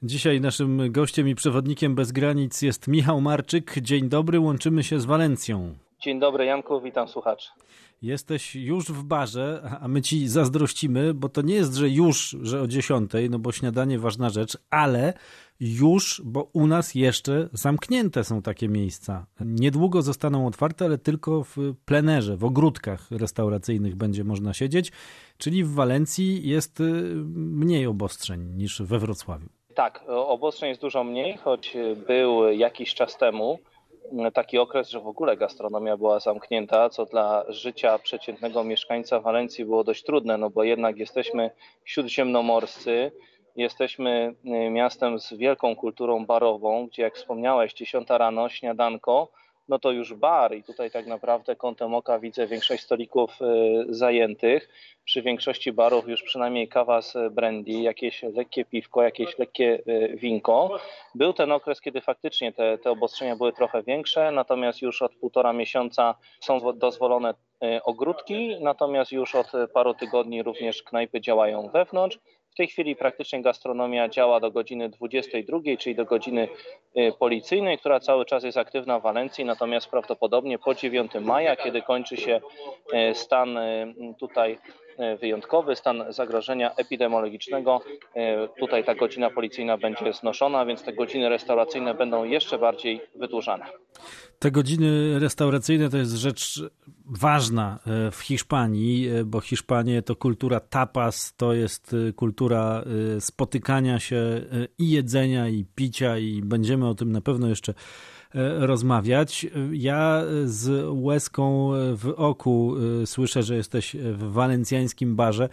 Dzisiaj naszym gościem i przewodnikiem bez granic jest Michał Marczyk. Dzień dobry, łączymy się z Walencją. Dzień dobry, Janku, witam słuchaczy. Jesteś już w barze, a my ci zazdrościmy, bo to nie jest, że o 10:00, no bo śniadanie ważna rzecz, ale już, bo u nas jeszcze zamknięte są takie miejsca. Niedługo zostaną otwarte, ale tylko w plenerze, w ogródkach restauracyjnych będzie można siedzieć, czyli w Walencji jest mniej obostrzeń niż we Wrocławiu. Tak, obostrzeń jest dużo mniej, choć był jakiś czas temu taki okres, że w ogóle gastronomia była zamknięta, co dla życia przeciętnego mieszkańca Walencji było dość trudne, no bo jednak jesteśmy śródziemnomorscy, jesteśmy miastem z wielką kulturą barową, gdzie jak wspomniałeś, 10 rano, śniadanko, no to już bar i tutaj tak naprawdę kątem oka widzę większość stolików zajętych. Przy większości barów już przynajmniej kawa z brandy, jakieś lekkie piwko, jakieś lekkie winko. Był ten okres, kiedy faktycznie te obostrzenia były trochę większe, natomiast już od 1,5 miesiąca są dozwolone ogródki, natomiast już od paru tygodni również knajpy działają wewnątrz. W tej chwili praktycznie gastronomia działa do godziny 22, czyli do godziny policyjnej, która cały czas jest aktywna w Walencji, natomiast prawdopodobnie po 9 maja, kiedy kończy się stan tutaj wyjątkowy, stan zagrożenia epidemiologicznego, tutaj ta godzina policyjna będzie znoszona, więc te godziny restauracyjne będą jeszcze bardziej wydłużane. Te godziny restauracyjne to jest rzecz ważna w Hiszpanii, bo Hiszpania to kultura tapas, to jest kultura spotykania się i jedzenia, i picia, i będziemy o tym na pewno jeszcze rozmawiać. Ja z łezką w oku słyszę, że jesteś w walencjańskim barze,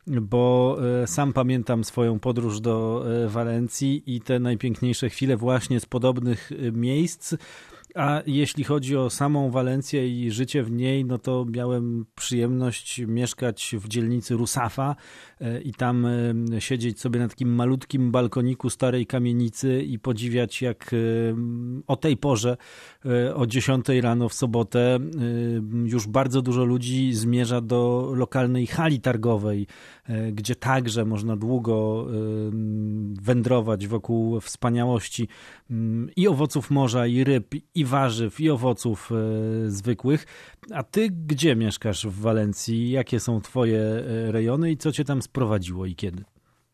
bo sam pamiętam swoją podróż do Walencji i te najpiękniejsze chwile właśnie z podobnych miejsc. A jeśli chodzi o samą Walencję i życie w niej, no to miałem przyjemność mieszkać w dzielnicy Rusafa i tam siedzieć sobie na takim malutkim balkoniku starej kamienicy i podziwiać, jak o tej porze, o 10 rano w sobotę, już bardzo dużo ludzi zmierza do lokalnej hali targowej, gdzie także można długo wędrować wokół wspaniałości i owoców morza, i ryb, i warzyw, i owoców zwykłych. A ty gdzie mieszkasz w Walencji? Jakie są twoje rejony i co cię tam sprowadziło i kiedy?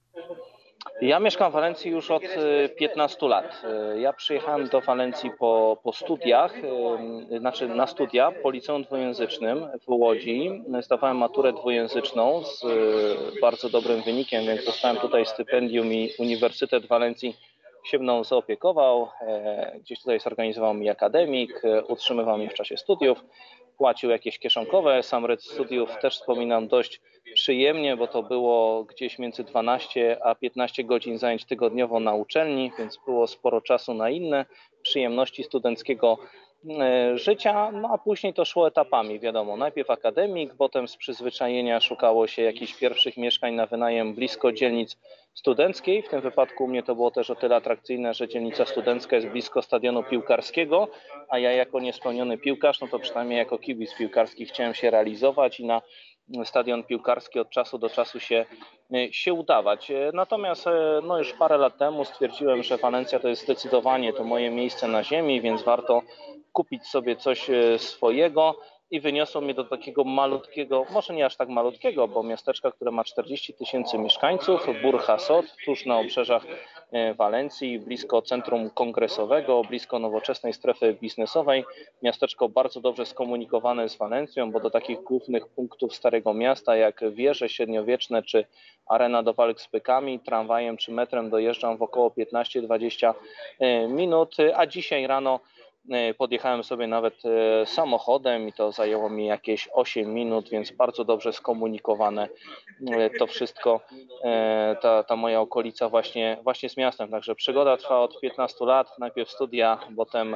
Ja mieszkam w Walencji już od 15 lat. Ja przyjechałem do Walencji po studiach, znaczy na studia po liceum dwujęzycznym w Łodzi. Zdawałem maturę dwujęzyczną z bardzo dobrym wynikiem, więc dostałem tutaj stypendium i Uniwersytet Walencji się mną zaopiekował. Gdzieś tutaj zorganizował mi akademik, utrzymywał mnie w czasie studiów, płacił jakieś kieszonkowe. Sam ryd studiów też wspominam dość przyjemnie, bo to było gdzieś między 12 a 15 godzin zajęć tygodniowo na uczelni, więc było sporo czasu na inne przyjemności studenckiego życia, no a później to szło etapami, wiadomo, najpierw akademik, potem z przyzwyczajenia szukało się jakichś pierwszych mieszkań na wynajem blisko dzielnic studenckiej. W tym wypadku u mnie to było też o tyle atrakcyjne, że dzielnica studencka jest blisko stadionu piłkarskiego, a ja jako niespełniony piłkarz, no to przynajmniej jako kibic piłkarski chciałem się realizować i na stadion piłkarski od czasu do czasu się udawać. Natomiast no już parę lat temu stwierdziłem, że Walencja to jest zdecydowanie to moje miejsce na ziemi, więc warto kupić sobie coś swojego i wyniosło mnie do takiego malutkiego, może nie aż tak malutkiego, bo miasteczka, które ma 40 000 mieszkańców, Burjasot, tuż na obrzeżach Walencji, blisko centrum kongresowego, blisko nowoczesnej strefy biznesowej. Miasteczko bardzo dobrze skomunikowane z Walencją, bo do takich głównych punktów Starego Miasta, jak wieże średniowieczne czy arena do walk z bykami, tramwajem czy metrem dojeżdżam w około 15-20 minut, a dzisiaj rano podjechałem sobie nawet samochodem i to zajęło mi jakieś 8 minut, więc bardzo dobrze skomunikowane to wszystko, ta moja okolica właśnie z miastem. Także przygoda trwa od 15 lat, najpierw studia, potem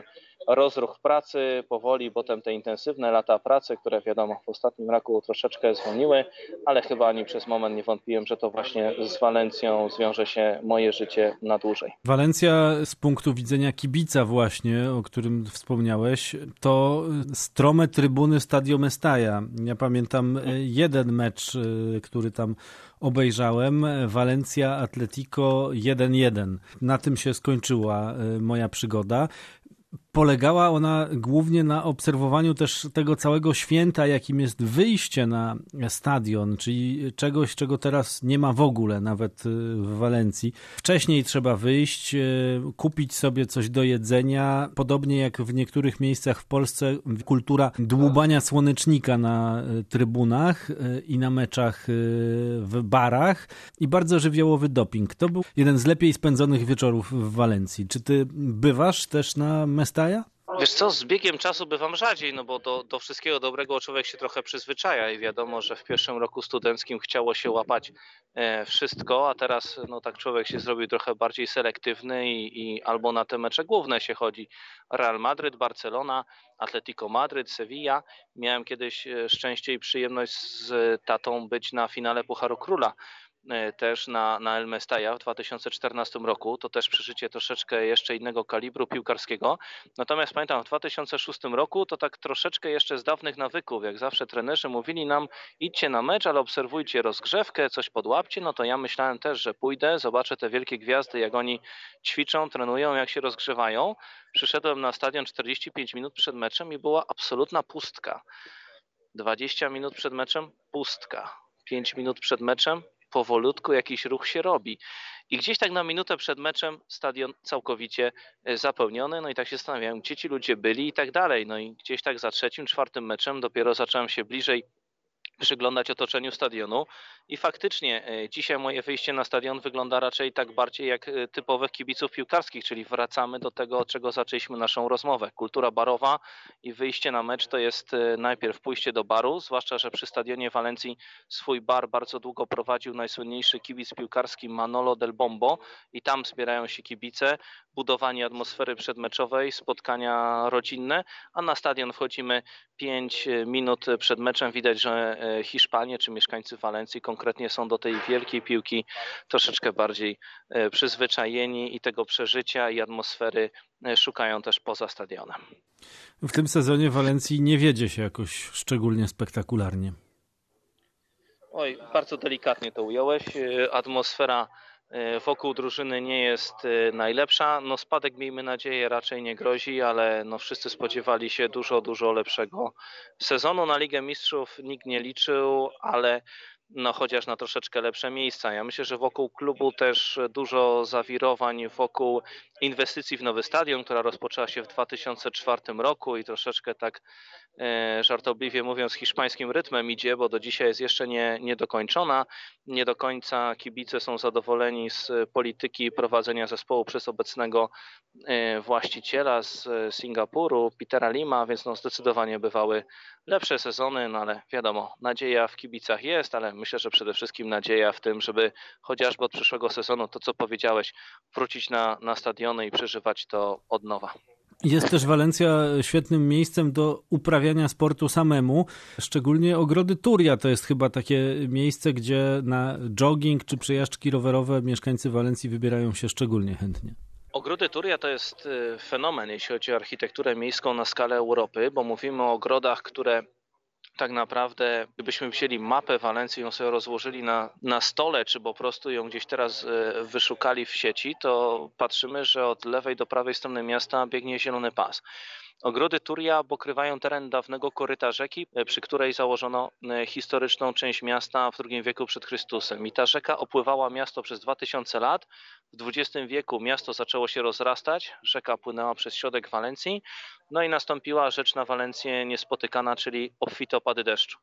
rozruch pracy powoli, potem te intensywne lata pracy, które wiadomo w ostatnim roku troszeczkę zwolniły, ale chyba ani przez moment nie wątpiłem, że to właśnie z Walencją zwiąże się moje życie na dłużej. Walencja z punktu widzenia kibica właśnie, o którym wspomniałeś, to strome trybuny w Stadio Mestalla. Ja pamiętam jeden mecz, który tam obejrzałem, Walencja Atletico 1-1. Na tym się skończyła moja przygoda. Polegała ona głównie na obserwowaniu też tego całego święta, jakim jest wyjście na stadion, czyli czegoś, czego teraz nie ma w ogóle, nawet w Walencji. Wcześniej trzeba wyjść, kupić sobie coś do jedzenia. Podobnie jak w niektórych miejscach w Polsce, kultura dłubania słonecznika na trybunach i na meczach w barach i bardzo żywiołowy doping. To był jeden z lepiej spędzonych wieczorów w Walencji. Czy ty bywasz też na Mestalla? Wiesz co, z biegiem czasu bywam rzadziej, no bo do wszystkiego dobrego człowiek się trochę przyzwyczaja i wiadomo, że w pierwszym roku studenckim chciało się łapać wszystko, a teraz no tak człowiek się zrobił trochę bardziej selektywny i albo na te mecze główne się chodzi. Real Madryt, Barcelona, Atletico Madryt, Sevilla. Miałem kiedyś szczęście i przyjemność z tatą być na finale Pucharu Króla. Też na El Mestalla w 2014 roku. To też przeżycie troszeczkę jeszcze innego kalibru piłkarskiego. Natomiast pamiętam w 2006 roku to tak troszeczkę jeszcze z dawnych nawyków, jak zawsze trenerzy mówili nam idźcie na mecz, ale obserwujcie rozgrzewkę, coś podłapcie, no to ja myślałem też, że pójdę, zobaczę te wielkie gwiazdy, jak oni ćwiczą, trenują, jak się rozgrzewają. Przyszedłem na stadion 45 minut przed meczem i była absolutna pustka. 20 minut przed meczem pustka. 5 minut przed meczem powolutku jakiś ruch się robi. I gdzieś tak na minutę przed meczem stadion całkowicie zapełniony, no i tak się zastanawiałem, gdzie ci ludzie byli i tak dalej. No i gdzieś tak za trzecim, czwartym meczem dopiero zacząłem się bliżej przyglądać otoczeniu stadionu i faktycznie dzisiaj moje wyjście na stadion wygląda raczej tak bardziej jak typowych kibiców piłkarskich, czyli wracamy do tego, od czego zaczęliśmy naszą rozmowę. Kultura barowa i wyjście na mecz to jest najpierw pójście do baru, zwłaszcza, że przy stadionie Walencji swój bar bardzo długo prowadził najsłynniejszy kibic piłkarski Manolo del Bombo i tam zbierają się kibice, budowanie atmosfery przedmeczowej, spotkania rodzinne, a na stadion wchodzimy 5 minut przed meczem. Widać, że Hiszpanie czy mieszkańcy Walencji konkretnie są do tej wielkiej piłki troszeczkę bardziej przyzwyczajeni i tego przeżycia i atmosfery szukają też poza stadionem. W tym sezonie w Walencji nie wiedzie się jakoś szczególnie spektakularnie. Oj, bardzo delikatnie to ująłeś. Atmosfera wokół drużyny nie jest najlepsza. No spadek, miejmy nadzieję, raczej nie grozi, ale no wszyscy spodziewali się dużo lepszego sezonu. Na Ligę Mistrzów nikt nie liczył, ale no chociaż na troszeczkę lepsze miejsca. Ja myślę, że wokół klubu też dużo zawirowań wokół inwestycji w nowy stadion, która rozpoczęła się w 2004 roku i troszeczkę tak żartobliwie mówiąc hiszpańskim rytmem idzie, bo do dzisiaj jest jeszcze nie dokończona. Nie do końca kibice są zadowoleni z polityki prowadzenia zespołu przez obecnego właściciela z Singapuru, Petera Lima, więc no zdecydowanie bywały lepsze sezony, no ale wiadomo, nadzieja w kibicach jest, ale myślę, że przede wszystkim nadzieja w tym, żeby chociażby od przyszłego sezonu, to co powiedziałeś, wrócić na stadiony i przeżywać to od nowa. Jest też Walencja świetnym miejscem do uprawiania sportu samemu, szczególnie ogrody Turia. To jest chyba takie miejsce, gdzie na jogging czy przejażdżki rowerowe mieszkańcy Walencji wybierają się szczególnie chętnie. Ogrody Turia to jest fenomen, jeśli chodzi o architekturę miejską na skalę Europy, bo mówimy o ogrodach, które tak naprawdę, gdybyśmy wzięli mapę Walencji i ją sobie rozłożyli na stole, czy po prostu ją gdzieś teraz wyszukali w sieci, to patrzymy, że od lewej do prawej strony miasta biegnie zielony pas. Ogrody Turia pokrywają teren dawnego koryta rzeki, przy której założono historyczną część miasta w II wieku przed Chrystusem. I ta rzeka opływała miasto przez 2000 lat. W XX wieku miasto zaczęło się rozrastać, rzeka płynęła przez środek Walencji, no i nastąpiła rzecz na Walencję niespotykana, czyli obfite opady deszczu.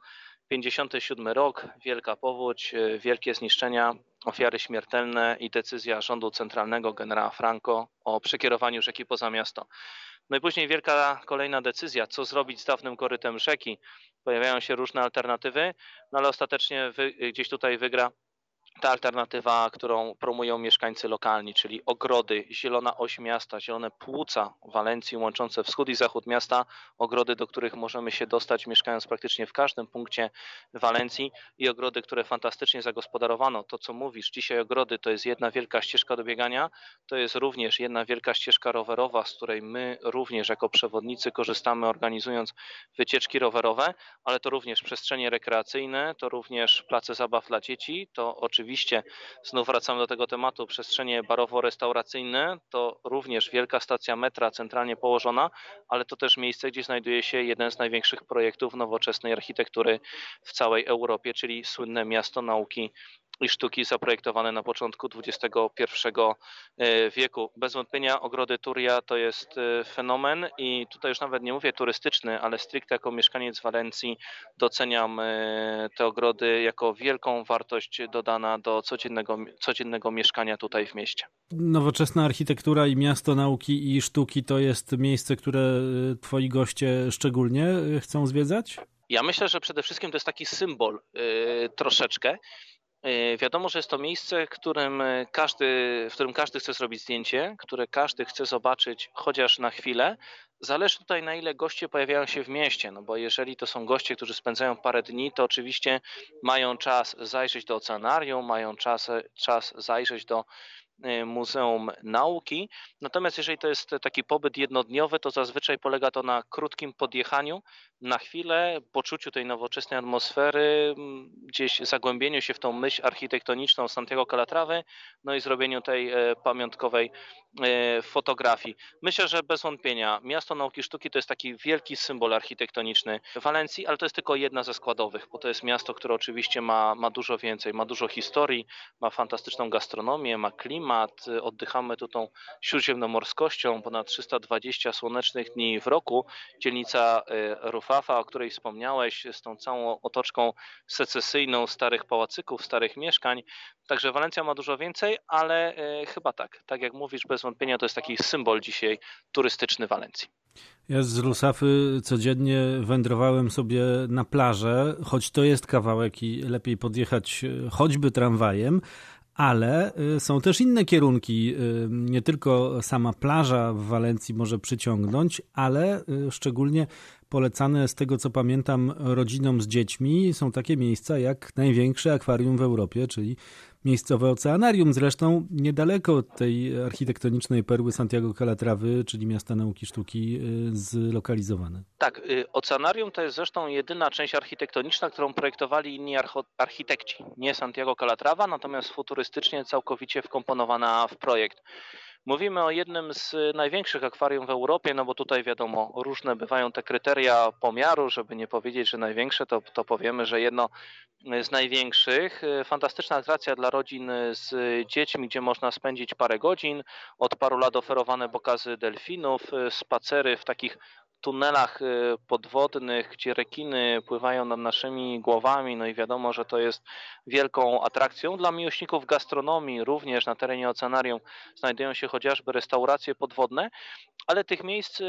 57 rok, wielka powódź, wielkie zniszczenia, ofiary śmiertelne i decyzja rządu centralnego generała Franco o przekierowaniu rzeki poza miasto. No i później wielka kolejna decyzja, co zrobić z dawnym korytem rzeki. Pojawiają się różne alternatywy, no ale ostatecznie gdzieś tutaj wygra ta alternatywa, którą promują mieszkańcy lokalni, czyli ogrody, zielona oś miasta, zielone płuca Walencji łączące wschód i zachód miasta, ogrody, do których możemy się dostać mieszkając praktycznie w każdym punkcie Walencji i ogrody, które fantastycznie zagospodarowano. To, co mówisz, dzisiaj ogrody to jest jedna wielka ścieżka do biegania, to jest również jedna wielka ścieżka rowerowa, z której my również jako przewodnicy korzystamy, organizując wycieczki rowerowe, ale to również przestrzenie rekreacyjne, to również place zabaw dla dzieci, to oczywiście znów wracamy do tego tematu, przestrzenie barowo-restauracyjne, to również wielka stacja metra centralnie położona, ale to też miejsce, gdzie znajduje się jeden z największych projektów nowoczesnej architektury w całej Europie, czyli słynne Miasto Nauki i Sztuki zaprojektowane na początku XXI wieku. Bez wątpienia ogrody Turia to jest fenomen i tutaj już nawet nie mówię turystyczny, ale stricte jako mieszkaniec Walencji doceniam te ogrody jako wielką wartość dodana do codziennego mieszkania tutaj w mieście. Nowoczesna architektura i Miasto Nauki i Sztuki to jest miejsce, które twoi goście szczególnie chcą zwiedzać? Ja myślę, że przede wszystkim to jest taki symbol troszeczkę. Wiadomo, że jest to miejsce, w którym każdy chce zrobić zdjęcie, które każdy chce zobaczyć chociaż na chwilę. Zależy tutaj, na ile goście pojawiają się w mieście, no bo jeżeli to są goście, którzy spędzają parę dni, to oczywiście mają czas zajrzeć do oceanarium, mają czas zajrzeć do Muzeum Nauki. Natomiast jeżeli to jest taki pobyt jednodniowy, to zazwyczaj polega to na krótkim podjechaniu, na chwilę, poczuciu tej nowoczesnej atmosfery, gdzieś zagłębieniu się w tą myśl architektoniczną Santiago Calatrawy, no i zrobieniu tej pamiątkowej fotografii. Myślę, że bez wątpienia Miasto Nauki i Sztuki to jest taki wielki symbol architektoniczny Walencji, ale to jest tylko jedna ze składowych, bo to jest miasto, które oczywiście ma dużo więcej, ma dużo historii, ma fantastyczną gastronomię, ma klimat, oddychamy tu tą śródziemnomorskością, ponad 320 słonecznych dni w roku, dzielnica Rufafa, o której wspomniałeś, z tą całą otoczką secesyjną starych pałacyków, starych mieszkań. Także Walencja ma dużo więcej, ale chyba tak jak mówisz, bez wątpienia to jest taki symbol dzisiaj turystyczny Walencji. Ja z Rusafy codziennie wędrowałem sobie na plażę, choć to jest kawałek i lepiej podjechać choćby tramwajem, ale są też inne kierunki. Nie tylko sama plaża w Walencji może przyciągnąć, ale szczególnie polecane, z tego co pamiętam, rodzinom z dziećmi są takie miejsca jak największe akwarium w Europie, czyli miejscowe oceanarium, zresztą niedaleko od tej architektonicznej perły Santiago Calatrawy, czyli Miasta Nauki i Sztuki, zlokalizowane. Tak, oceanarium to jest zresztą jedyna część architektoniczna, którą projektowali inni architekci, nie Santiago Calatrava, natomiast futurystycznie całkowicie wkomponowana w projekt. Mówimy o jednym z największych akwarium w Europie, no bo tutaj wiadomo, różne bywają te kryteria pomiaru, żeby nie powiedzieć, że największe, to powiemy, że jedno z największych. Fantastyczna atrakcja dla rodzin z dziećmi, gdzie można spędzić parę godzin, od paru lat oferowane pokazy delfinów, spacery w takich tunelach podwodnych, gdzie rekiny pływają nad naszymi głowami, no i wiadomo, że to jest wielką atrakcją. Dla miłośników gastronomii również na terenie oceanarium znajdują się chociażby restauracje podwodne, ale tych miejsc,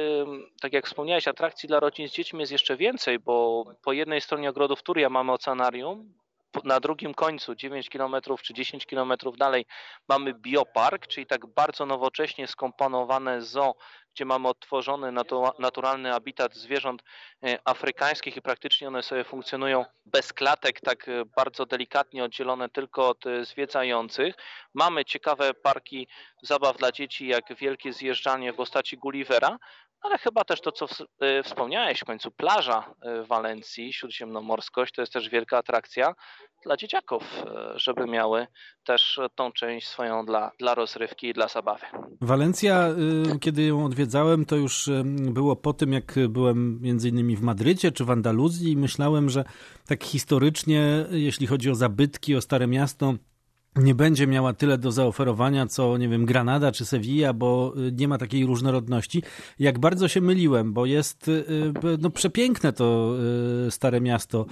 tak jak wspomniałeś, atrakcji dla rodzin z dziećmi jest jeszcze więcej, bo po jednej stronie ogrodów Turia mamy oceanarium, na drugim końcu 9 km czy 10 km dalej mamy biopark, czyli tak bardzo nowocześnie skomponowane zoo, gdzie mamy odtworzony naturalny habitat zwierząt afrykańskich i praktycznie one sobie funkcjonują bez klatek, tak bardzo delikatnie oddzielone tylko od zwiedzających. Mamy ciekawe parki zabaw dla dzieci, jak wielkie zjeżdżalnie w postaci Gullivera, ale chyba też to, co wspomniałeś w końcu, plaża w Walencji, śródziemnomorskość, to jest też wielka atrakcja dla dzieciaków, żeby miały też tą część swoją dla rozrywki i dla zabawy. Walencja, kiedy ją odwiedzałem, to już było po tym, jak byłem między innymi w Madrycie czy w Andaluzji i myślałem, że tak historycznie, jeśli chodzi o zabytki, o Stare Miasto, nie będzie miała tyle do zaoferowania, co, nie wiem, Granada czy Sevilla, bo nie ma takiej różnorodności. Jak bardzo się myliłem, bo jest przepiękne to Stare Miasto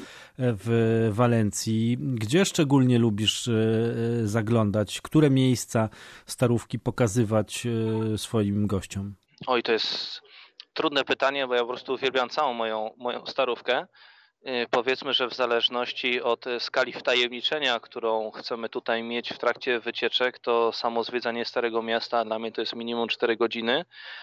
w Walencji. Gdzie szczególnie lubisz zaglądć? Które miejsca starówki pokazywać swoim gościom? Oj, to jest trudne pytanie, bo ja po prostu uwielbiam całą moją starówkę. Powiedzmy, że w zależności od skali wtajemniczenia, którą chcemy tutaj mieć w trakcie wycieczek, to samo zwiedzanie Starego Miasta dla mnie to jest minimum 4 godziny,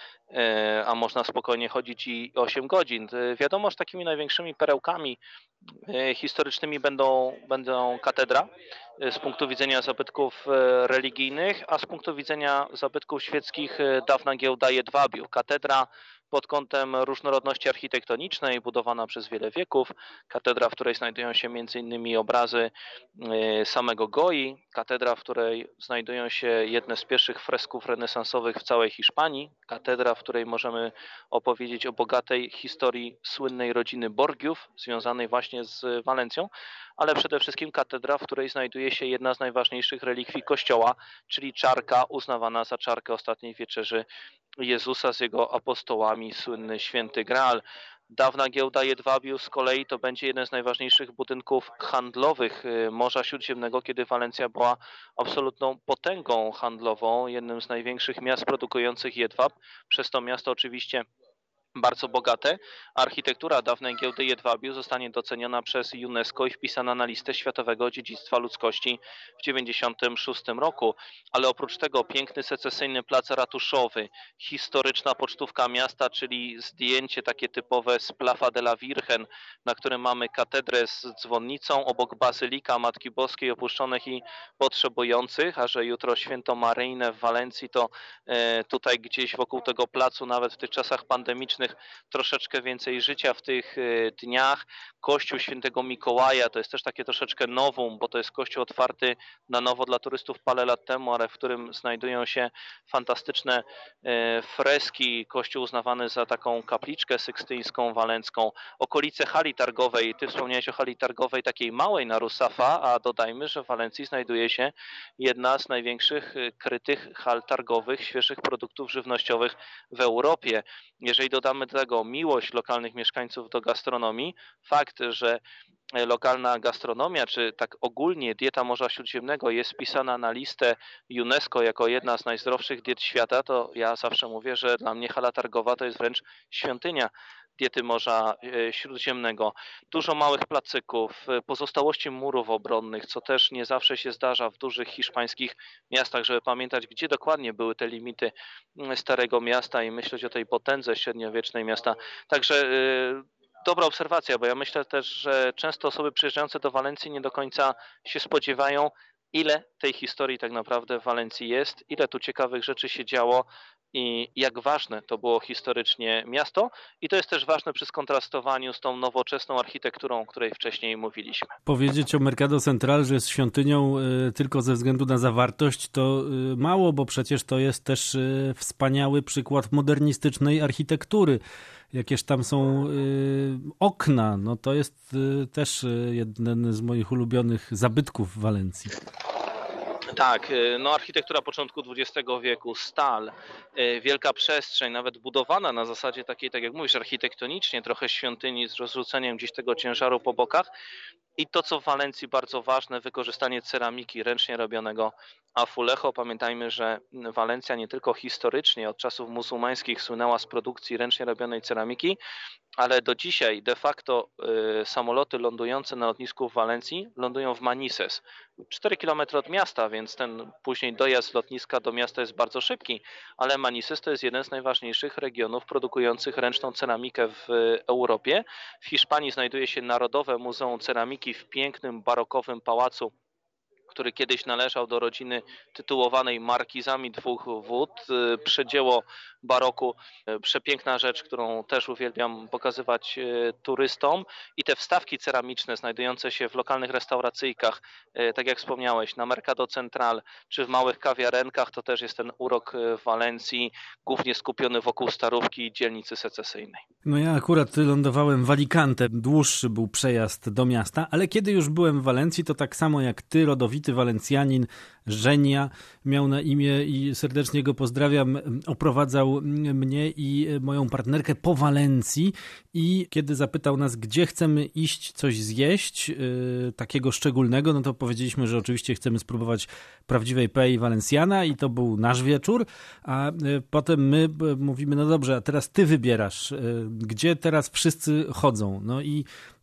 a można spokojnie chodzić i 8 godzin. Wiadomo, że takimi największymi perełkami historycznymi będą katedra z punktu widzenia zabytków religijnych, a z punktu widzenia zabytków świeckich dawna giełda Jedwabiu. Katedra pod kątem różnorodności architektonicznej, budowana przez wiele wieków. Katedra, w której znajdują się m.in. obrazy samego Goi. Katedra, w której znajdują się jedne z pierwszych fresków renesansowych w całej Hiszpanii. Katedra, w której możemy opowiedzieć o bogatej historii słynnej rodziny Borgiów, związanej właśnie z Walencją, ale przede wszystkim katedra, w której znajduje się jedna z najważniejszych relikwii Kościoła, czyli czarka uznawana za czarkę ostatniej wieczerzy Jezusa z jego apostołami, słynny święty Graal. Dawna giełda Jedwabiu z kolei to będzie jeden z najważniejszych budynków handlowych Morza Śródziemnego, kiedy Walencja była absolutną potęgą handlową, jednym z największych miast produkujących jedwab. Przez to miasto oczywiście bardzo bogate. Architektura dawnej giełdy Jedwabiu zostanie doceniona przez UNESCO i wpisana na listę Światowego Dziedzictwa Ludzkości w 1996 roku. Ale oprócz tego piękny secesyjny plac ratuszowy, historyczna pocztówka miasta, czyli zdjęcie takie typowe z Plaza de la Virgen, na którym mamy katedrę z dzwonnicą, obok bazylika Matki Boskiej opuszczonych i potrzebujących, a że jutro święto Maryjne w Walencji, to tutaj gdzieś wokół tego placu, nawet w tych czasach pandemicznych, troszeczkę więcej życia w tych dniach. Kościół Świętego Mikołaja to jest też takie troszeczkę nowum, bo to jest kościół otwarty na nowo dla turystów parę lat temu, ale w którym znajdują się fantastyczne freski. Kościół uznawany za taką kapliczkę sykstyńską, walencką. Okolice hali targowej. Ty wspomniałeś o hali targowej takiej małej na Rusafa, a dodajmy, że w Walencji znajduje się jedna z największych krytych hal targowych świeżych produktów żywnościowych w Europie. Jeżeli dodamy do tego miłość lokalnych mieszkańców do gastronomii, fakt, że lokalna gastronomia, czy tak ogólnie dieta Morza Śródziemnego jest wpisana na listę UNESCO jako jedna z najzdrowszych diet świata, to ja zawsze mówię, że dla mnie hala targowa to jest wręcz świątynia diety Morza Śródziemnego. Dużo małych placyków, pozostałości murów obronnych, co też nie zawsze się zdarza w dużych hiszpańskich miastach, żeby pamiętać, gdzie dokładnie były te limity Starego Miasta i myśleć o tej potędze średniowiecznej miasta. Także dobra obserwacja, bo ja myślę też, że często osoby przyjeżdżające do Walencji nie do końca się spodziewają, ile tej historii tak naprawdę w Walencji jest, ile tu ciekawych rzeczy się działo i jak ważne to było historycznie miasto. I to jest też ważne przy skontrastowaniu z tą nowoczesną architekturą, o której wcześniej mówiliśmy. Powiedzieć o Mercado Central, że jest świątynią tylko ze względu na zawartość, to mało, bo przecież to jest też wspaniały przykład modernistycznej architektury. Jakież tam są okna, no to jest też jeden z moich ulubionych zabytków w Walencji. Tak, no architektura początku XX wieku, stal, wielka przestrzeń, nawet budowana na zasadzie takiej, tak jak mówisz, architektonicznie, trochę świątyni z rozrzuceniem gdzieś tego ciężaru po bokach. I to, co w Walencji bardzo ważne, wykorzystanie ceramiki ręcznie robionego afulejo. Pamiętajmy, że Walencja nie tylko historycznie od czasów muzułmańskich słynęła z produkcji ręcznie robionej ceramiki, ale do dzisiaj de facto samoloty lądujące na lotnisku w Walencji lądują w Manises. 4 km od miasta, więc ten później dojazd z lotniska do miasta jest bardzo szybki, ale Manises to jest jeden z najważniejszych regionów produkujących ręczną ceramikę w Europie. W Hiszpanii znajduje się Narodowe Muzeum Ceramiki w pięknym, barokowym pałacu, który kiedyś należał do rodziny tytułowanej Markizami Dwóch Wód. Przedzieło baroku, przepiękna rzecz, którą też uwielbiam pokazywać turystom. I te wstawki ceramiczne znajdujące się w lokalnych restauracyjkach, tak jak wspomniałeś, na Mercado Central czy w małych kawiarenkach, to też jest ten urok w Walencji, głównie skupiony wokół Starówki i dzielnicy secesyjnej. No ja akurat lądowałem w Alicante, dłuższy był przejazd do miasta, ale kiedy już byłem w Walencji, to tak samo jak ty, rodowity Walencjanin, Żenia, miał na imię i serdecznie go pozdrawiam, oprowadzał mnie i moją partnerkę po Walencji i kiedy zapytał nas, gdzie chcemy iść coś zjeść, takiego szczególnego, no to powiedzieliśmy, że oczywiście chcemy spróbować prawdziwej paella valenciana i to był nasz wieczór, a potem my mówimy, no dobrze, a teraz ty wybierasz, gdzie teraz wszyscy chodzą. No i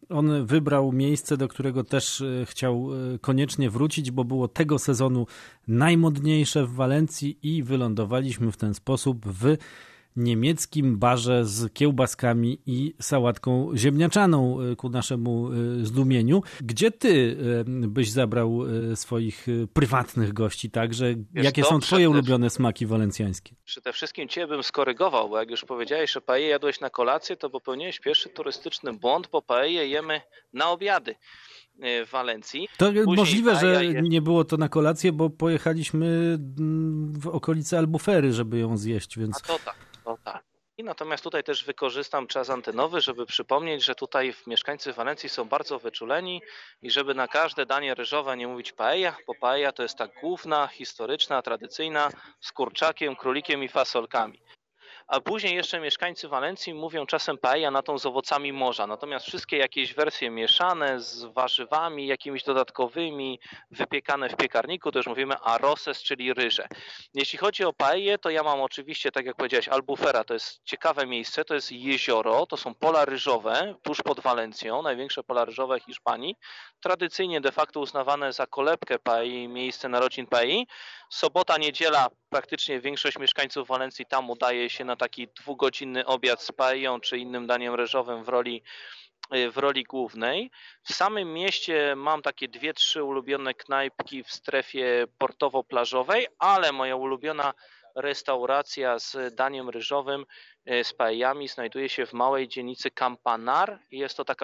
On wybrał miejsce, do którego też chciał koniecznie wrócić, bo było tego sezonu najmodniejsze w Walencji i wylądowaliśmy w ten sposób w niemieckim barze z kiełbaskami i sałatką ziemniaczaną ku naszemu zdumieniu. Gdzie ty byś zabrał swoich prywatnych gości także? Jakie są twoje ulubione smaki walencjańskie? Przede wszystkim cię bym skorygował, bo jak już powiedziałeś, że paellę jadłeś na kolację, to popełniłeś pierwszy turystyczny błąd, bo paellę jemy na obiady w Walencji. To Później możliwe, że nie było to na kolację, bo pojechaliśmy w okolice Albufery, żeby ją zjeść, więc... A to tak. I natomiast tutaj też wykorzystam czas antenowy, żeby przypomnieć, że tutaj mieszkańcy Walencji są bardzo wyczuleni i żeby na każde danie ryżowe nie mówić paella, bo paella to jest ta główna, historyczna, tradycyjna, z kurczakiem, królikiem i fasolkami. A później jeszcze mieszkańcy Walencji mówią czasem paella na tą z owocami morza. Natomiast wszystkie jakieś wersje mieszane z warzywami jakimiś dodatkowymi, wypiekane w piekarniku, to już mówimy arrozes, czyli ryże. Jeśli chodzi o paellę, to ja mam oczywiście, tak jak powiedziałeś, Albufera, to jest ciekawe miejsce, to jest jezioro, to są pola ryżowe tuż pod Walencją, największe pola ryżowe Hiszpanii. Tradycyjnie de facto uznawane za kolebkę paelli, miejsce narodzin paelli. Sobota, niedziela, praktycznie większość mieszkańców Walencji tam udaje się na taki 2-godzinny obiad z paellą czy innym daniem ryżowym w roli głównej. W samym mieście mam takie 2-3 ulubione knajpki w strefie portowo-plażowej, ale moja ulubiona restauracja z daniem ryżowym, z paellami znajduje się w małej dzielnicy Campanar. Jest to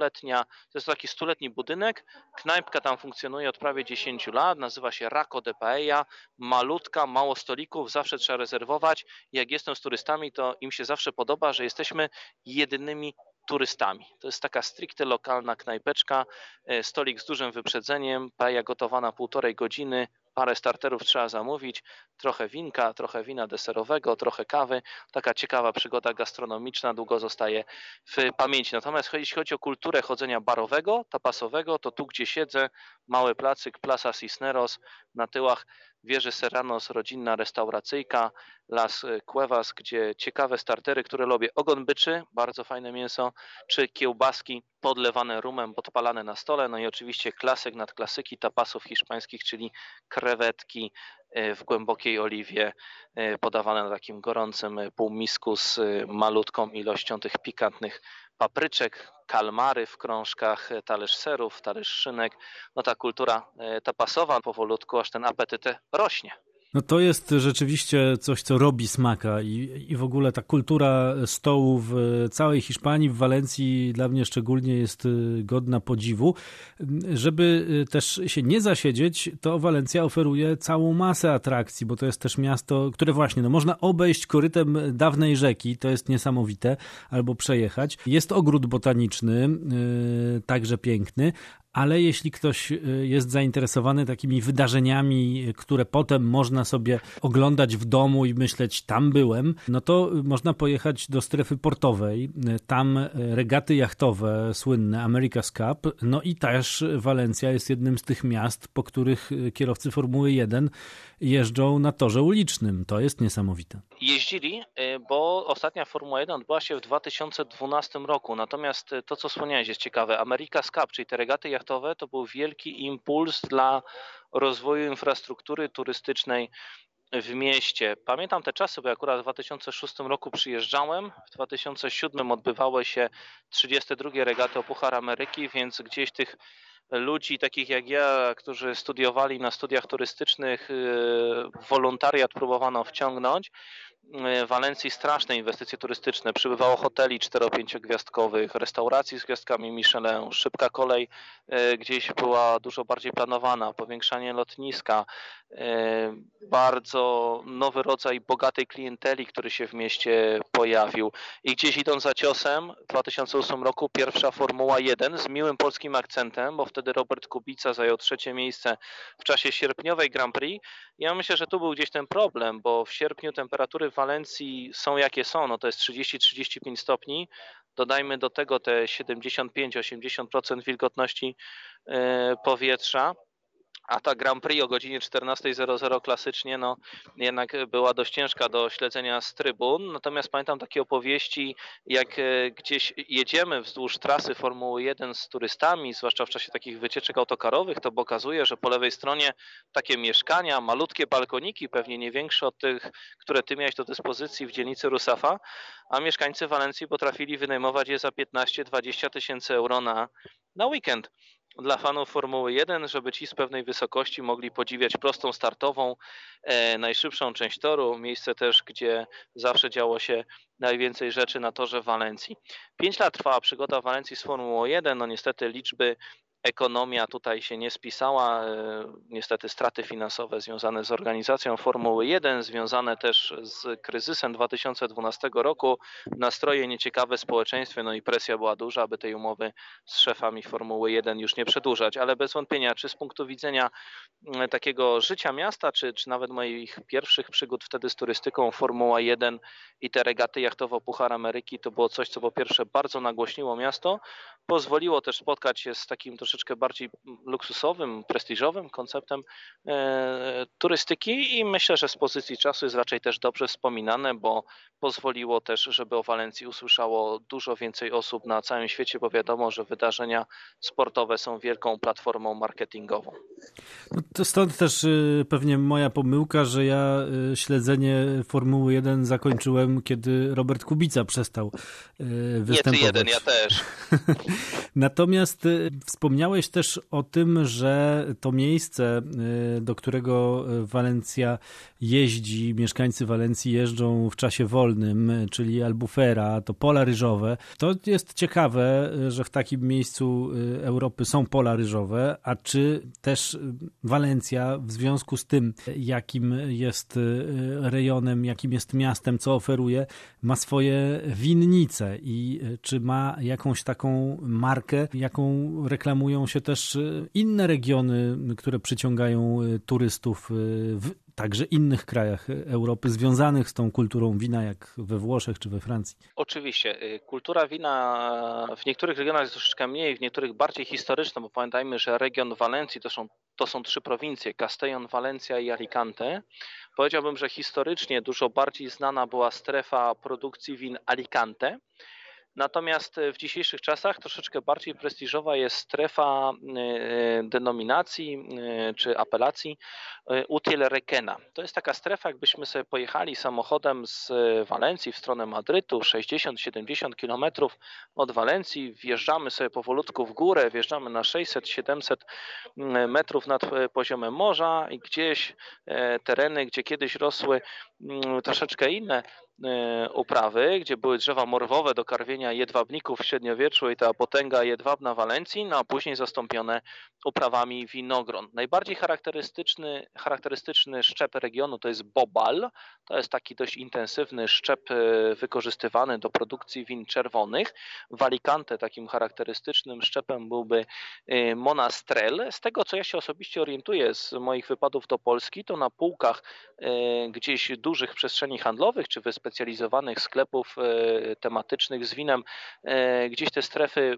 taki stuletni budynek. Knajpka tam funkcjonuje od prawie 10 lat. Nazywa się Racco de Paella. Malutka, mało stolików, zawsze trzeba rezerwować. Jak jestem z turystami, to im się zawsze podoba, że jesteśmy jedynymi turystami. To jest taka stricte lokalna knajpeczka, stolik z dużym wyprzedzeniem, paella gotowana 1,5 godziny, parę starterów trzeba zamówić, trochę winka, trochę wina deserowego, trochę kawy. Taka ciekawa przygoda gastronomiczna długo zostaje w pamięci. Natomiast jeśli chodzi o kulturę chodzenia barowego, tapasowego, to tu, gdzie siedzę, mały placyk Plaza Cisneros, na tyłach wieży Serranos, rodzinna restauracyjka, Las Cuevas, gdzie ciekawe startery, które lubię. Ogon byczy, bardzo fajne mięso, czy kiełbaski podlewane rumem, podpalane na stole. No i oczywiście klasyk nad klasyki tapasów hiszpańskich, czyli krewetki w głębokiej oliwie, podawane na takim gorącym półmisku z malutką ilością tych pikantnych papryczek, kalmary w krążkach, talerz serów, talerz szynek. No ta kultura tapasowa powolutku, aż ten apetyt rośnie. No to jest rzeczywiście coś, co robi smaka i w ogóle ta kultura stołu w całej Hiszpanii, w Walencji dla mnie szczególnie jest godna podziwu. Żeby też się nie zasiedzieć, to Walencja oferuje całą masę atrakcji, bo to jest też miasto, które właśnie, no można obejść korytem dawnej rzeki, to jest niesamowite, albo przejechać. Jest ogród botaniczny, także piękny, ale jeśli ktoś jest zainteresowany takimi wydarzeniami, które potem można sobie oglądać w domu i myśleć, tam byłem, no to można pojechać do strefy portowej. Tam regaty jachtowe słynne, America's Cup, no i też Walencja jest jednym z tych miast, po których kierowcy Formuły 1 jeżdżą na torze ulicznym. To jest niesamowite. Jeździli, bo ostatnia Formuła 1 odbyła się w 2012 roku. Natomiast to, co wspomniałeś, jest ciekawe. America's Cup, czyli te regaty jachtowe, to był wielki impuls dla rozwoju infrastruktury turystycznej w mieście. Pamiętam te czasy, bo akurat w 2006 roku przyjeżdżałem. W 2007 odbywały się 32 regaty o Puchar Ameryki, więc gdzieś tych ludzi takich jak ja, którzy studiowali na studiach turystycznych, wolontariat próbowano wciągnąć. W Walencji straszne inwestycje turystyczne. Przybywało hoteli 4-5 gwiazdkowych, restauracji z gwiazdkami Michelin, szybka kolej gdzieś była dużo bardziej planowana, powiększanie lotniska, bardzo nowy rodzaj bogatej klienteli, który się w mieście pojawił. I gdzieś idąc za ciosem, w 2008 roku pierwsza Formuła 1 z miłym polskim akcentem, bo wtedy Robert Kubica zajął 3. miejsce w czasie sierpniowej Grand Prix. Ja myślę, że tu był gdzieś ten problem, bo w sierpniu temperatury w Walencji są jakie są, no to jest 30-35 stopni. Dodajmy do tego te 75-80% wilgotności powietrza. A ta Grand Prix o godzinie 14:00 klasycznie, no jednak była dość ciężka do śledzenia z trybun. Natomiast pamiętam takie opowieści, jak gdzieś jedziemy wzdłuż trasy Formuły 1 z turystami, zwłaszcza w czasie takich wycieczek autokarowych, to okazuje, że po lewej stronie takie mieszkania, malutkie balkoniki, pewnie nie większe od tych, które ty miałeś do dyspozycji w dzielnicy Rusafa, a mieszkańcy Walencji potrafili wynajmować je za 15-20 tysięcy euro na weekend dla fanów Formuły 1, żeby ci z pewnej wysokości mogli podziwiać prostą startową, najszybszą część toru, miejsce też, gdzie zawsze działo się najwięcej rzeczy na torze w Walencji. 5 lat trwała przygoda w Walencji z Formułą 1, no niestety liczby, ekonomia tutaj się nie spisała, niestety straty finansowe związane z organizacją Formuły 1, związane też z kryzysem 2012 roku, nastroje nieciekawe w społeczeństwie, no i presja była duża, aby tej umowy z szefami Formuły 1 już nie przedłużać, ale bez wątpienia, czy z punktu widzenia takiego życia miasta, czy nawet moich pierwszych przygód wtedy z turystyką, Formuła 1 i te regaty jachtowo Puchar Ameryki, to było coś, co po pierwsze bardzo nagłośniło miasto, pozwoliło też spotkać się z takim troszeczkę bardziej luksusowym, prestiżowym konceptem turystyki i myślę, że z pozycji czasu jest raczej też dobrze wspominane, bo pozwoliło też, żeby o Walencji usłyszało dużo więcej osób na całym świecie, bo wiadomo, że wydarzenia sportowe są wielką platformą marketingową. No to stąd też pewnie moja pomyłka, że ja śledzenie Formuły 1 zakończyłem, kiedy Robert Kubica przestał występować. Nie ty jeden, ja też. Natomiast wspomniałeś też o tym, że to miejsce, do którego Walencja jeździ, mieszkańcy Walencji jeżdżą w czasie wolnym, czyli Albufera, to pola ryżowe. To jest ciekawe, że w takim miejscu Europy są pola ryżowe, a czy też Walencja w związku z tym, jakim jest rejonem, jakim jest miastem, co oferuje, ma swoje winnice i czy ma jakąś taką markę, jaką reklamują się też inne regiony, które przyciągają turystów w także innych krajach Europy związanych z tą kulturą wina, jak we Włoszech czy we Francji. Oczywiście. Kultura wina w niektórych regionach jest troszeczkę mniej, w niektórych bardziej historyczna, bo pamiętajmy, że region Walencji to są 3 prowincje, Castellón, Valencia i Alicante. Powiedziałbym, że historycznie dużo bardziej znana była strefa produkcji win Alicante. Natomiast w dzisiejszych czasach troszeczkę bardziej prestiżowa jest strefa denominacji czy apelacji Utiel Requena. To jest taka strefa, jakbyśmy sobie pojechali samochodem z Walencji w stronę Madrytu, 60-70 km od Walencji, wjeżdżamy sobie powolutku w górę, wjeżdżamy na 600-700 metrów nad poziomem morza i gdzieś tereny, gdzie kiedyś rosły troszeczkę inne uprawy, gdzie były drzewa morwowe do karmienia jedwabników w średniowieczu i ta potęga jedwabna Walencji, no a później zastąpione uprawami winogron. Najbardziej charakterystyczny szczep regionu to jest Bobal. To jest taki dość intensywny szczep wykorzystywany do produkcji win czerwonych. W Alicante takim charakterystycznym szczepem byłby Monastrell. Z tego, co ja się osobiście orientuję z moich wypadów do Polski, to na półkach gdzieś dużych przestrzeni handlowych czy wyspecjalizowanych sklepów tematycznych z winem, gdzieś te strefy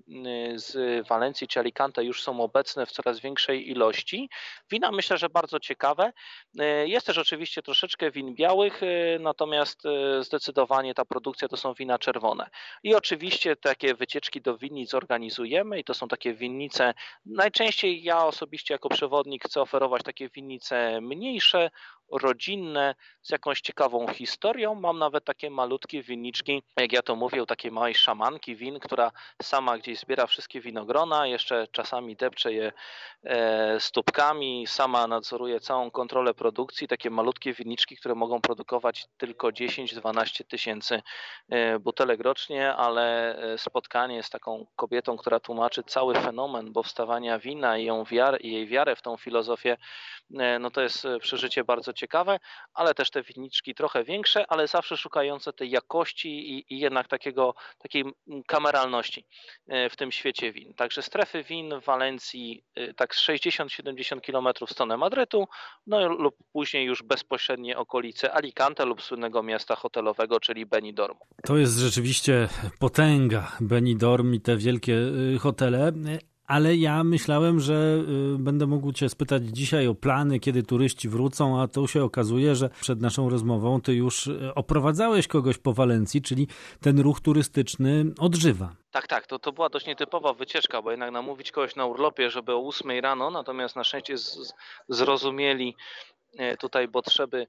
z Walencji czy Alicante już są obecne w coraz większej ilości. Wina myślę, że bardzo ciekawe. Jest też oczywiście troszeczkę win białych, natomiast zdecydowanie ta produkcja to są wina czerwone. I oczywiście takie wycieczki do winnic organizujemy i to są takie winnice, najczęściej ja osobiście jako przewodnik chcę oferować takie winnice mniejsze, rodzinne, z jakąś ciekawą historią. Mam nawet takie malutkie winniczki, jak ja to mówię, takiej małej szamanki win, która sama gdzieś zbiera wszystkie winogrona, jeszcze czasami depcze je stópkami, sama nadzoruje całą kontrolę produkcji. Takie malutkie winniczki, które mogą produkować tylko 10-12 tysięcy butelek rocznie, ale spotkanie z taką kobietą, która tłumaczy cały fenomen powstawania wina i jej wiarę w tą filozofię, no to jest przeżycie bardzo ciekawe, ale też te winniczki trochę większe, ale zawsze szukające tej jakości i jednak takiej kameralności w tym świecie win. Także strefy win w Walencji tak z 60-70 km w stronę Madrytu, no lub później już bezpośrednie okolice Alicante lub słynnego miasta hotelowego, czyli Benidorm. To jest rzeczywiście potęga Benidorm i te wielkie hotele. Ale ja myślałem, że będę mógł cię spytać dzisiaj o plany, kiedy turyści wrócą, a tu się okazuje, że przed naszą rozmową ty już oprowadzałeś kogoś po Walencji, czyli ten ruch turystyczny odżywa. Tak, to była dość nietypowa wycieczka, bo jednak namówić kogoś na urlopie, żeby o 8 rano, natomiast na szczęście zrozumieli tutaj potrzeby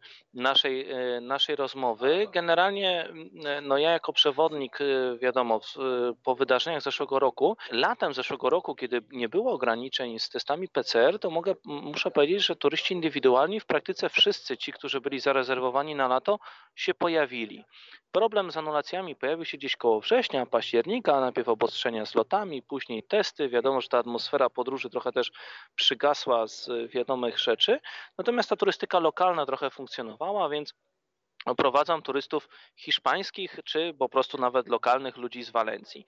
naszej rozmowy. Generalnie no ja jako przewodnik, wiadomo, po wydarzeniach zeszłego roku, latem zeszłego roku, kiedy nie było ograniczeń z testami PCR, to muszę powiedzieć, że turyści indywidualni w praktyce wszyscy ci, którzy byli zarezerwowani na lato, się pojawili. Problem z anulacjami pojawił się gdzieś koło września, października, najpierw obostrzenia z lotami, później testy. Wiadomo, że ta atmosfera podróży trochę też przygasła z wiadomych rzeczy. Natomiast ta turystyka lokalna trochę funkcjonowała, więc oprowadzam turystów hiszpańskich, czy po prostu nawet lokalnych ludzi z Walencji.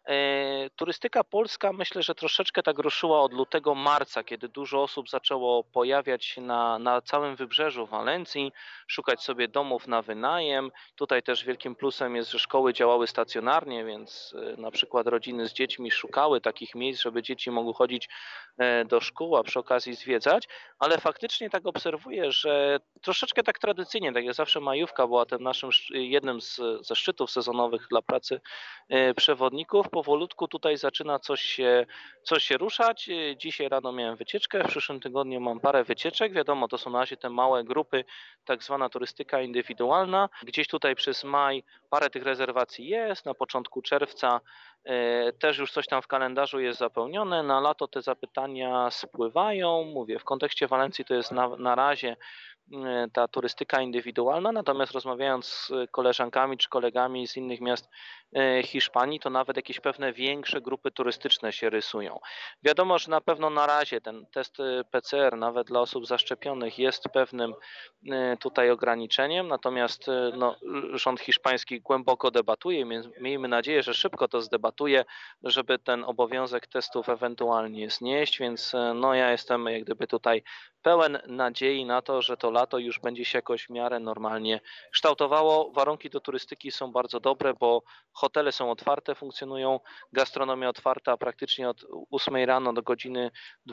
Turystyka polska myślę, że troszeczkę tak ruszyła od lutego, marca, kiedy dużo osób zaczęło pojawiać się na całym wybrzeżu Walencji, szukać sobie domów na wynajem. Tutaj też wielkim plusem jest, że szkoły działały stacjonarnie, więc na przykład rodziny z dziećmi szukały takich miejsc, żeby dzieci mogły chodzić do szkół, a przy okazji zwiedzać, ale faktycznie tak obserwuję, że troszeczkę tak tradycyjnie, tak jak zawsze majówka była tym naszym jednym ze szczytów sezonowych dla pracy przewodników, powolutku tutaj zaczyna coś się ruszać. Dzisiaj rano miałem wycieczkę, w przyszłym tygodniu mam parę wycieczek, wiadomo, to są na razie te małe grupy, tak zwana turystyka indywidualna. Gdzieś tutaj przez maj parę tych rezerwacji jest, na początku czerwca też już coś tam w kalendarzu jest zapełnione, na lato te zapytania spływają, mówię, w kontekście Walencji to jest na razie ta turystyka indywidualna, natomiast rozmawiając z koleżankami czy kolegami z innych miast Hiszpanii, to nawet jakieś pewne większe grupy turystyczne się rysują. Wiadomo, że na pewno na razie ten test PCR nawet dla osób zaszczepionych jest pewnym tutaj ograniczeniem, natomiast no, rząd hiszpański głęboko debatuje, miejmy nadzieję, że szybko to zdebatuje, żeby ten obowiązek testów ewentualnie znieść, więc no ja jestem jak gdyby tutaj pełen nadziei na to, że to lato już będzie się jakoś w miarę normalnie kształtowało. Warunki do turystyki są bardzo dobre, bo hotele są otwarte, funkcjonują, gastronomia otwarta praktycznie od 8 rano do godziny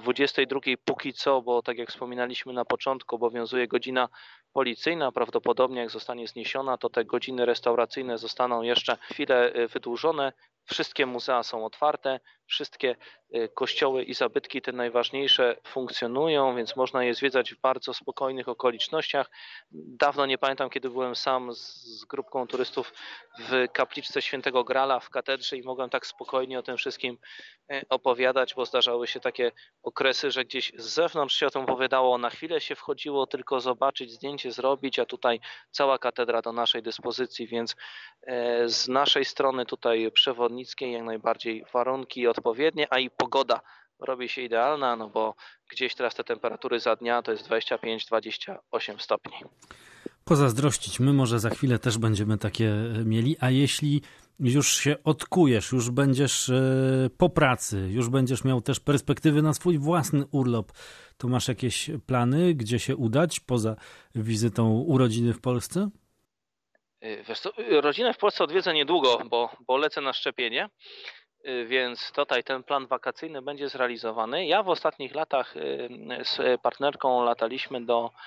22 póki co, bo tak jak wspominaliśmy na początku, obowiązuje godzina policyjna. Prawdopodobnie jak zostanie zniesiona, to te godziny restauracyjne zostaną jeszcze chwilę wydłużone. Wszystkie muzea są otwarte, wszystkie kościoły i zabytki, te najważniejsze, funkcjonują, więc można je zwiedzać w bardzo spokojnych okolicznościach. Dawno nie pamiętam, kiedy byłem sam z grupką turystów w kapliczce Świętego Grala w katedrze i mogłem tak spokojnie o tym wszystkim opowiadać, bo zdarzały się takie okresy, że gdzieś z zewnątrz się o tym opowiadało, na chwilę się wchodziło tylko zobaczyć, zdjęcie zrobić, a tutaj cała katedra do naszej dyspozycji, więc z naszej strony tutaj przewodnickiej jak najbardziej warunki odpowiednie, a i pogoda robi się idealna, no bo gdzieś teraz te temperatury za dnia to jest 25-28 stopni. Pozazdrościć, my może za chwilę też będziemy takie mieli, a jeśli już się odkujesz, już będziesz po pracy, już będziesz miał też perspektywy na swój własny urlop, to masz jakieś plany, gdzie się udać poza wizytą u rodziny w Polsce? Wiesz co, rodzinę w Polsce odwiedzę niedługo, bo lecę na szczepienie, więc tutaj ten plan wakacyjny będzie zrealizowany. Ja w ostatnich latach z partnerką lataliśmy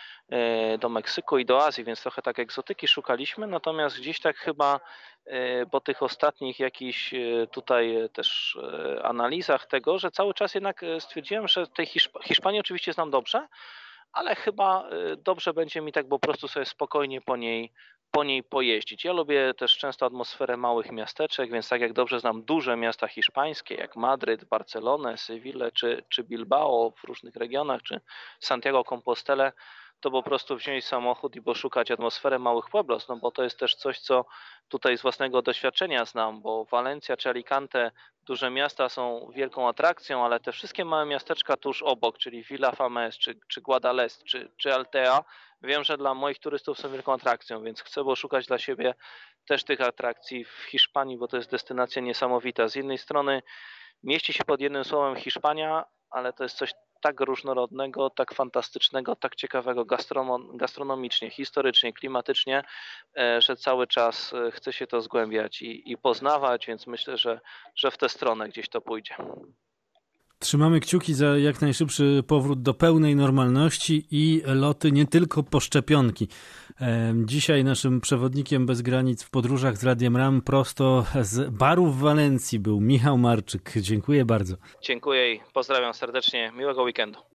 do Meksyku i do Azji, więc trochę tak egzotyki szukaliśmy, natomiast gdzieś tak chyba po tych ostatnich jakichś tutaj też analizach tego, że cały czas jednak stwierdziłem, że tej Hiszpanii oczywiście znam dobrze, ale chyba dobrze będzie mi tak po prostu sobie spokojnie po niej pojeździć. Ja lubię też często atmosferę małych miasteczek, więc tak jak dobrze znam duże miasta hiszpańskie, jak Madryt, Barcelonę, Sewillę czy Bilbao w różnych regionach, czy Santiago Compostela, to po prostu wziąć samochód i poszukać atmosfery małych pueblos, no bo to jest też coś, co tutaj z własnego doświadczenia znam, bo Walencja czy Alicante, duże miasta są wielką atrakcją, ale te wszystkie małe miasteczka tuż obok, czyli Villa Fames, czy Guadalest, czy Altea, wiem, że dla moich turystów są wielką atrakcją, więc chcę poszukać dla siebie też tych atrakcji w Hiszpanii, bo to jest destynacja niesamowita. Z jednej strony mieści się pod jednym słowem Hiszpania, ale to jest coś tak różnorodnego, tak fantastycznego, tak ciekawego gastronomicznie, historycznie, klimatycznie, że cały czas chce się to zgłębiać i poznawać, więc myślę, że w tę stronę gdzieś to pójdzie. Trzymamy kciuki za jak najszybszy powrót do pełnej normalności i loty nie tylko po szczepionki. Dzisiaj naszym przewodnikiem bez granic w podróżach z Radiem RAM prosto z baru w Walencji był Michał Marczyk. Dziękuję bardzo. Dziękuję i pozdrawiam serdecznie. Miłego weekendu.